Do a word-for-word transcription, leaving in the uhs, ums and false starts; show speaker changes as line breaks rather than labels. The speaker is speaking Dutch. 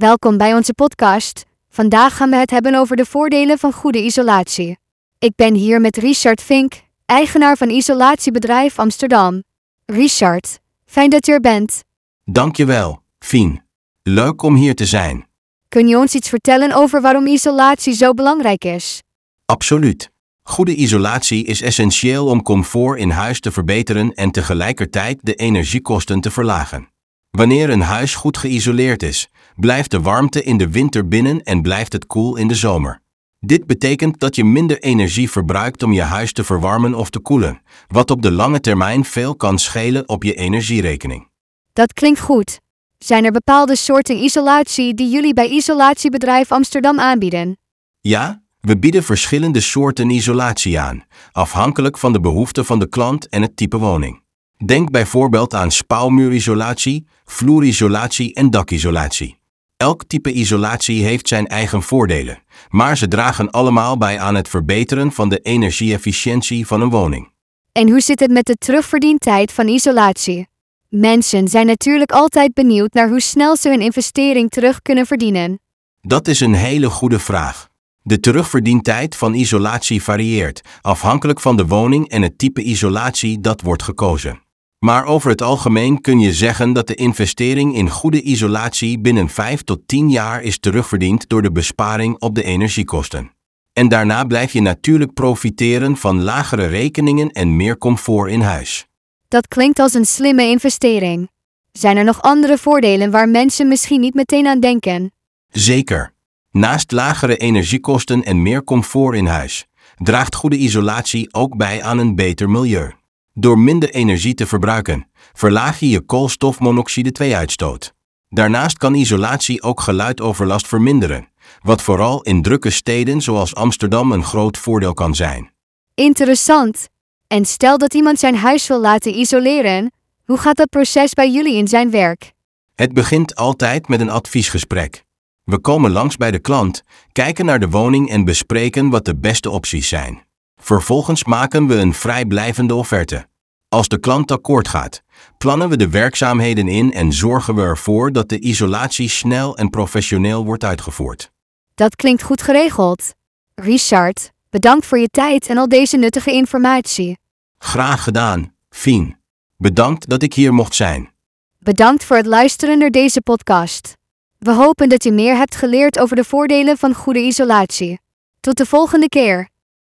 Welkom bij onze podcast. Vandaag gaan we het hebben over de voordelen van goede isolatie. Ik ben hier met Richard Vink, eigenaar van isolatiebedrijf Amsterdam. Richard, fijn dat je er bent.
Dankjewel, Fien. Leuk om hier te zijn.
Kun je ons iets vertellen over waarom isolatie zo belangrijk is?
Absoluut. Goede isolatie is essentieel om comfort in huis te verbeteren en tegelijkertijd de energiekosten te verlagen. Wanneer een huis goed geïsoleerd is, blijft de warmte in de winter binnen en blijft het koel in de zomer. Dit betekent dat je minder energie verbruikt om je huis te verwarmen of te koelen, wat op de lange termijn veel kan schelen op je energierekening.
Dat klinkt goed. Zijn er bepaalde soorten isolatie die jullie bij Isolatiebedrijf Amsterdam aanbieden?
Ja, we bieden verschillende soorten isolatie aan, afhankelijk van de behoeften van de klant en het type woning. Denk bijvoorbeeld aan spouwmuurisolatie, vloerisolatie en dakisolatie. Elk type isolatie heeft zijn eigen voordelen, maar ze dragen allemaal bij aan het verbeteren van de energie-efficiëntie van een woning.
En hoe zit het met de terugverdientijd van isolatie? Mensen zijn natuurlijk altijd benieuwd naar hoe snel ze hun investering terug kunnen verdienen.
Dat is een hele goede vraag. De terugverdientijd van isolatie varieert, afhankelijk van de woning en het type isolatie dat wordt gekozen. Maar over het algemeen kun je zeggen dat de investering in goede isolatie binnen vijf tot tien jaar is terugverdiend door de besparing op de energiekosten. En daarna blijf je natuurlijk profiteren van lagere rekeningen en meer comfort in huis.
Dat klinkt als een slimme investering. Zijn er nog andere voordelen waar mensen misschien niet meteen aan denken?
Zeker. Naast lagere energiekosten en meer comfort in huis, draagt goede isolatie ook bij aan een beter milieu. Door minder energie te verbruiken, verlaag je je koolstofmonoxide twee uitstoot. Daarnaast kan isolatie ook geluidoverlast verminderen, wat vooral in drukke steden zoals Amsterdam een groot voordeel kan zijn.
Interessant. En stel dat iemand zijn huis wil laten isoleren, hoe gaat dat proces bij jullie in zijn werk?
Het begint altijd met een adviesgesprek. We komen langs bij de klant, kijken naar de woning en bespreken wat de beste opties zijn. Vervolgens maken we een vrijblijvende offerte. Als de klant akkoord gaat, plannen we de werkzaamheden in en zorgen we ervoor dat de isolatie snel en professioneel wordt uitgevoerd.
Dat klinkt goed geregeld. Richard, bedankt voor je tijd en al deze nuttige informatie.
Graag gedaan, Fien. Bedankt dat ik hier mocht zijn.
Bedankt voor het luisteren naar deze podcast. We hopen dat je meer hebt geleerd over de voordelen van goede isolatie. Tot de volgende keer.